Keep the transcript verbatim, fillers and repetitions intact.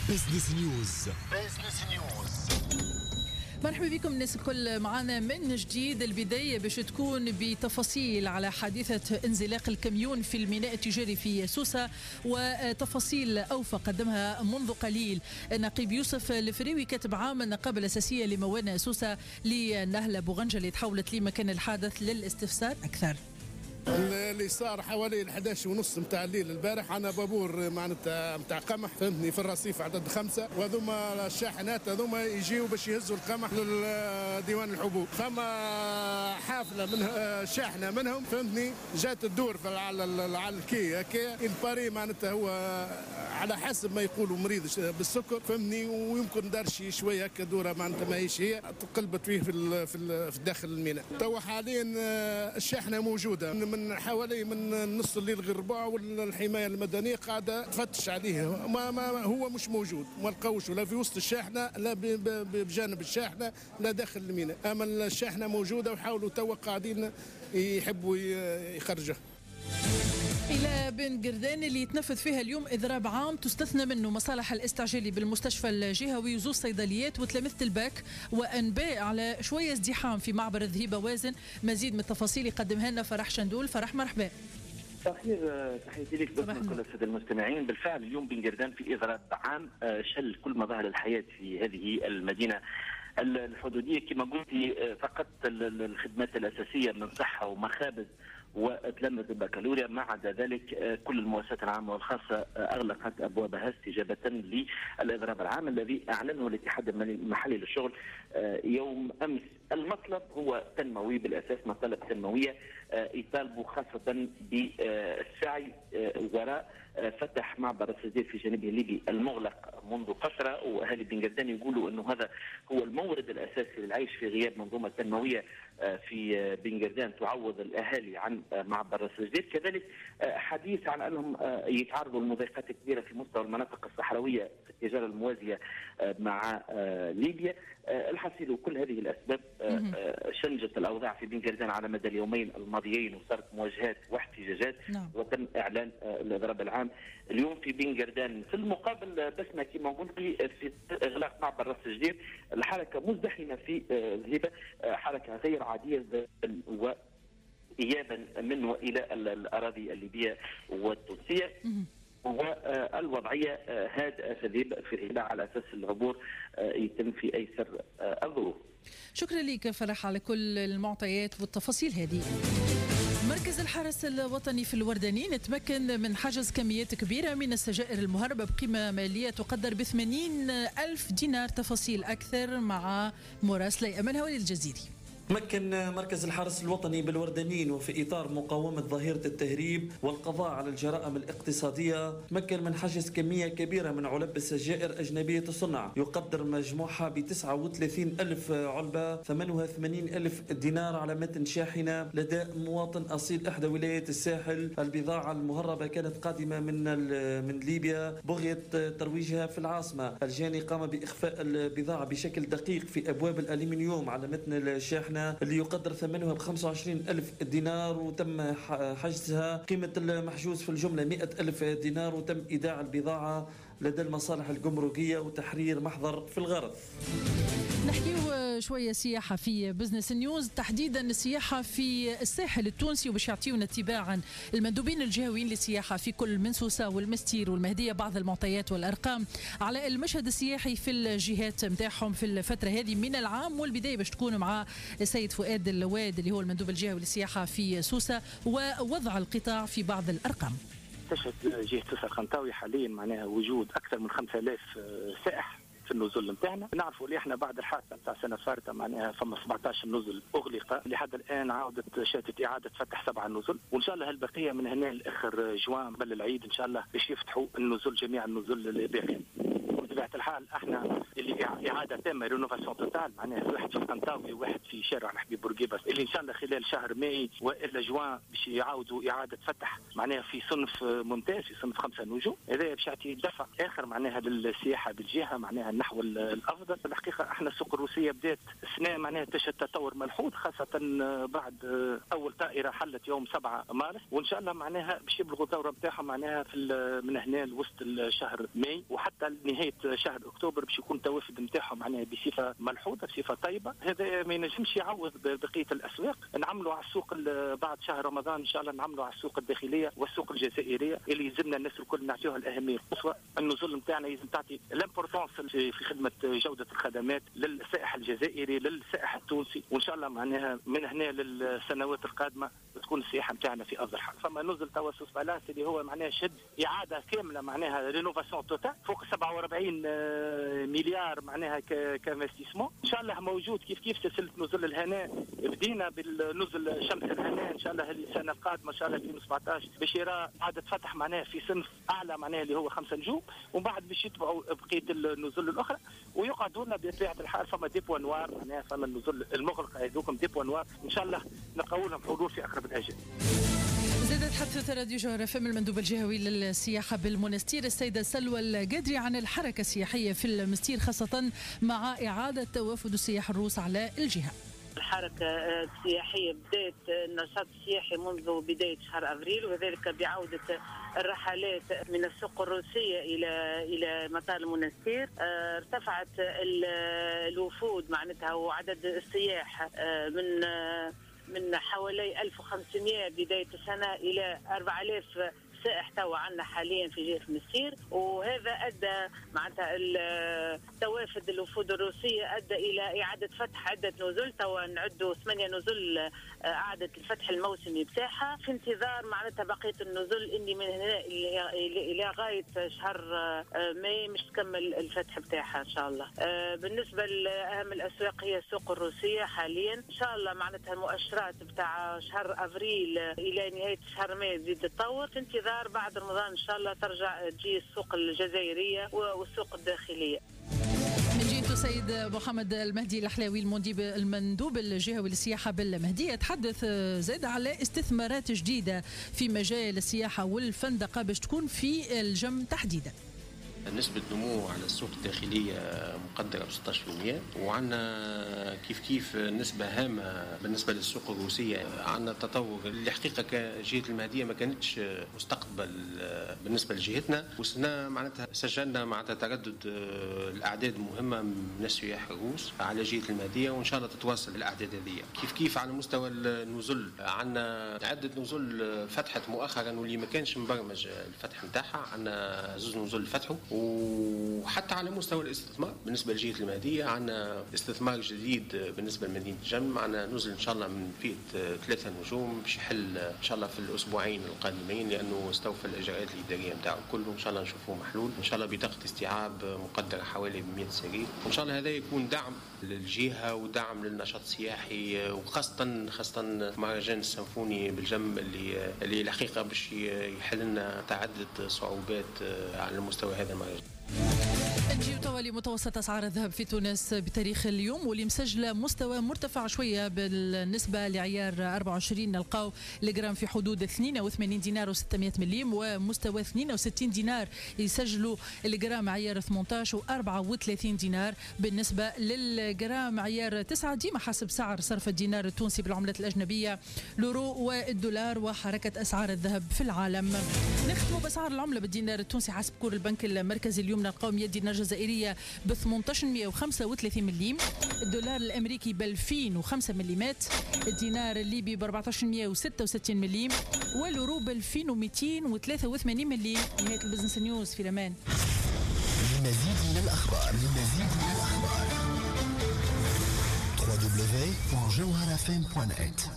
بزنس نيوز. بزنس نيوز. مرحبا بكم الناس الكل معنا من جديد. البداية باش تكون بتفاصيل على حادثة انزلاق الكاميون في الميناء التجاري في سوسة، وتفاصيل أوفى قدمها منذ قليل نقيب يوسف الفريوي كاتب عام النقابة الأساسية لموانئ سوسة لنهلة بوغنجة اللي تحولت لمكان الحادث للاستفسار أكثر. اللي صار حوالي الحداش ونص نتاع الليل البارح انا بابور معناتها نتاع قمح فهمتني في الرصيف عدد خمسه، وهذوما الشاحنات هذوما يجيو باش يهزوا القمح لديوان الحبوب. فما حافله من شاحنه منهم فهمتني جات تدور على على الكي هكا الباري معناتها هو على حسب ما يقولوا مريض بالسكر فهمتني، ويمكن دار شي شويه هكا دوره معناتها ماهيش هي تقلبت فيه في في داخل الميناء. توا حاليا الشاحنه موجوده من حوالي من نص الليل غير ربع، والحمايه المدنيه قاعده تفتش عليه. ما, ما هو مش موجود، ما لقاوش لا في وسط الشاحنه لا بجانب الشاحنه لا داخل الميناء. اما الشاحنه موجوده وحاولوا توا قاعدين يحبوا يخرجوها. إلى بن قردان اللي يتنفذ فيها اليوم إضراب عام تستثنى منه مصالح الاستعجالي بالمستشفى الجهوي وزوز صيدليات وتلامذة الباك، وأنباء على شوية ازدحام في معبر الذهيبة وازن. مزيد من التفاصيل يقدمها لنا فرح شندول. فرح مرحبا. تخير تحياتي لك باسم كل الساده المستمعين. بالفعل اليوم بن قردان في إضراب عام شل كل مظاهر الحياة في هذه المدينة الحدودية. كما قلتي فقط الخدمات الأساسية من صحة ومخابز وتلمذ البكالوريا، ما عدا ذلك كل المؤسسات العامة والخاصة أغلقت أبوابها استجابة للإضراب العام الذي أعلنه الاتحاد المحلي للشغل يوم أمس. المطلب هو تنموي بالأساس، مطالب تنموية يطالبوا خاصة بالسعي وراء فتح معبر السجير في جانبه الليبي المغلق منذ فترة، وأهالي بن قردان يقولوا أنه هذا هو المورد الأساسي للعيش في غياب منظومة تنموية في بن قردان تعوض الأهالي عن معبر السجير. كذلك حديث عن أنهم يتعرضوا لمضايقات كبيرة في مستوى المناطق الصحراوية في التجارة الموازية مع ليبيا. الحصيل وكل هذه الأسباب شنجت الأوضاع في بن قردان على مدى اليومين الماضيين، وصارت مواجهات واحتجاجات نعم. وتم إعلان الإضراب العام اليوم في بن قردان. في المقابل بسمة كما قلت في إغلاق معبر راس الجدير الحركة مزدحمة في ذهيبة، حركة غير عادية وإيابا من وإلى الأراضي الليبية والتونسية، والوضعية هادئة في ذهيبة على أساس العبور يتم في أيسر الظروف. شكرا لك فرح على كل المعطيات والتفاصيل هذه. مركز الحرس الوطني في الوردانين تمكن من حجز كميات كبيرة من السجائر المهربة بقيمة مالية تقدر بثمانين ألف دينار. تفاصيل أكثر مع مراسلي أمل هوالي الجزيري. تمكن مركز الحرس الوطني بالوردانين وفي إطار مقاومة ظاهرة التهريب والقضاء على الجرائم الاقتصادية تمكن من حجز كمية كبيرة من علب السجائر أجنبية الصنع يقدر مجموعها ب تسعة وثلاثين ألف علبة ثمنها ثمانين ألف دينار على متن شاحنة لدى مواطن أصيل إحدى ولايات الساحل. البضاعة المهربة كانت قادمة من من ليبيا بغية ترويجها في العاصمة. الجاني قام بإخفاء البضاعة بشكل دقيق في أبواب الألمنيوم على متن الشاحنة اللي يقدر ثمنها ب خمسة وعشرين ألف دينار، وتم حجزها. قيمة المحجوز في الجملة مئة ألف دينار، وتم إيداع البضاعة لدى المصالح الجمركية وتحرير محضر في الغرض. نحكيو شوية سياحة في بزنس نيوز، تحديدا السياحة في الساحل التونسي، وباش يعطيونا تباعا المندوبين الجهويين للسياحة في كل من سوسة والمستير والمهدية بعض المعطيات والأرقام على المشهد السياحي في الجهات متاعهم في الفترة هذه من العام. والبداية باش تكون مع السيد فؤاد اللواد اللي هو المندوب الجهوي للسياحة في سوسة ووضع القطاع في بعض الأرقام. تشهد جهة سوسة الخنطاوي حاليا معناها وجود أكثر من خمسة آلاف سائح في النزل نتاعنا. نعرفوا اللي احنا بعد الحادثه نتاع السنه الفارطه معناها فما سبعطاش نزل اغلق لحد الان، عاودت شاتت اعاده فتح سبعه نزل، وان شاء الله البقيه من هنا لاخر جوان قبل العيد ان شاء الله باش يفتحوا النزل جميع النزل اللي باقيين. بطبيعه الحال احنا اللي اعاده تامه رينوفاسيون توتال معناها واحد في القنطاوي وواحد في شارع الحبيب بورقيبه اللي ان شاء الله خلال شهر ماي والا جوان باش يعاودوا اعاده فتح معناها في صنف ممتاز في صنف خمسه نجوم. هذا باش يعطي دفع اخر معناها للسياحه بالجهه معناها نحو الافضل. الحقيقه احنا السوق الروسيه بدات السنه معناها تشهد تطور ملحوظ خاصه بعد اول طائره حلت يوم سبعة مارس، وان شاء الله معناها باش يبلغوا الدوره نتاعهم معناها في من هنا لوسط الشهر ماي وحتى نهايه شهر اكتوبر باش يكون التوافد نتاعهم معناها بصفه ملحوظه بصفه طيبه. هذا ما ينجمش يعوض بقيه الاسواق. نعملوا على السوق بعد شهر رمضان ان شاء الله نعملوا على السوق الداخليه والسوق الجزائريه اللي يلزمنا الناس الكل نعطيوها الاهميه القصوى. النزول نتاعنا لازم تعطي الامبورطونس في خدمه جوده الخدمات للسائح الجزائري للسائح التونسي، وان شاء الله معناها من هنا للسنوات القادمه تكون السياحه نتاعنا في افضل حال. فما نزل توسط بالاس اللي هو معناها شد اعاده كامله معناها رينوفاسيون توتال فوق سبعة وأربعين مليار معناها كانفستيسمون. ان شاء الله موجود كيف كيف سلسله نزل الهناء. بدينا بالنزل شمس الهناء ان شاء الله السنه القادمه ان شاء الله ألفين وسبعطاش باش يرى عاد فتح معناها في صنف اعلى معناها اللي هو خمسة نجوم، ومن بعد باش يتبعوا بقيه النزل الاخرى ويقعدوا لنا بطبيعه الحال. فما ديبو نوار معناها فما النزل المغلقه هذوكم ديبو نوار ان شاء الله نلقاو لهم حلول في اقرب الاجال. زادت حدث راديو جوهر اف ام المندوب الجهوي للسياحه بالمنستير السيده سلوى القدري عن الحركه السياحيه في المستير خاصه مع اعاده توافد السياح الروس على الجهه. الحركة السياحية بدأت النشاط السياحي منذ بداية شهر أبريل، وذلك بعودة الرحلات من السوق الروسية إلى إلى مطار المنستير. ارتفعت الوفود معناتها وعدد السياح من من حوالي ألف وخمسمائة بداية السنة إلى أربعة آلاف سائح توا عندنا حاليا في جهة المستير، وهذا ادى معناتها التوافد الوفود الروسيه ادى الى اعاده فتح عده نزل. توا نعدوا ثمانيه نزل اعاده الفتح الموسمي بتاعها في انتظار معناتها بقيه النزل اني من هنا الى غايه شهر ماي مش تكمل الفتح بتاعها ان شاء الله. بالنسبه لاهم الاسواق هي السوق الروسيه حاليا ان شاء الله معناتها المؤشرات بتاع شهر ابريل الى نهايه شهر ماي تزيد تتطور في انتظار بعد رمضان ان شاء الله ترجع تجي السوق الجزائرية والسوق الداخلية. من جهة السيد محمد المهدي الأحلاوي المندوب المندوب الجهوي للسياحة بالمهدية تحدث زاد على استثمارات جديدة في مجال السياحة والفندقة باش تكون في الجم تحديدا. نسبة نمو على السوق الداخلية مقدرة ب ستة عشر بالمئة، وعندنا كيف كيف نسبة هامة بالنسبة للسوق الروسية. عندنا تطور اللي حقيقة كجهة المهدية ما كانتش مستقبل بالنسبة لجهتنا. وصلنا معناتها سجلنا معناتها تردد الأعداد مهمة من السياح الروس على جهة المهدية، وإن شاء الله تتواصل الأعداد هذه. كيف كيف على مستوى النزل عندنا عدة نزل فتحت مؤخرا واللي ما كانش مبرمج الفتح نتاعها. عندنا زوج نزل فتحوا. وحتى على مستوى الاستثمار بالنسبه لجهه المهديه عندنا استثمار جديد بالنسبه لمدينه الجم. عندنا نزل ان شاء الله من فئه ثلاثه نجوم باش يحل ان شاء الله في الاسبوعين القادمين، لانه استوفى الاجراءات الاداريه نتاعو كله. ان شاء الله نشوفوا محلول ان شاء الله بطاقه استيعاب مقدره حوالي مئة سرير. وان شاء الله هذا يكون دعم للجهه ودعم للنشاط السياحي، وخاصه خاصه مهرجان السيمفوني بالجم اللي اللي الحقيقه باش يحل لنا تعدد صعوبات على المستوى هذا المهرجان. نجيو توا لمتوسط اسعار الذهب في تونس بتاريخ اليوم، واللي مسجله مستوى مرتفع شويه بالنسبه لعيار أربعة وعشرين. نلقاو الجرام في حدود اثنين وثمانين دينار و600 مليم، ومستوى اثنين وستين دينار يسجلوا الجرام عيار ثمانية عشر وأربعة وثلاثين دينار. بالنسبه للجرام عيار تسعة ديما حسب سعر صرف الدينار التونسي بالعملات الاجنبيه، اليورو والدولار وحركه اسعار الذهب في العالم. نختموا باسعار العمله بالدينار التونسي حسب كور البنك المركزي اليوم نلقاو مئة دينار جزائرية ب ثمانية عشر مئة وخمسة وثلاثين مليم، الدولار الأمريكي ب ألفين وخمسة مليمات، الدينار الليبي ب أربعة عشر مئة وستة وستين مليم، واليورو ب ألفين ومئتين وثلاثة وثمانين مليم. نهاية البزنس نيوز في الأمان. لمزيد من الأخبار لمزيد من الأخبار دبليو دبليو دبليو دوت جوهر اف ام دوت نت.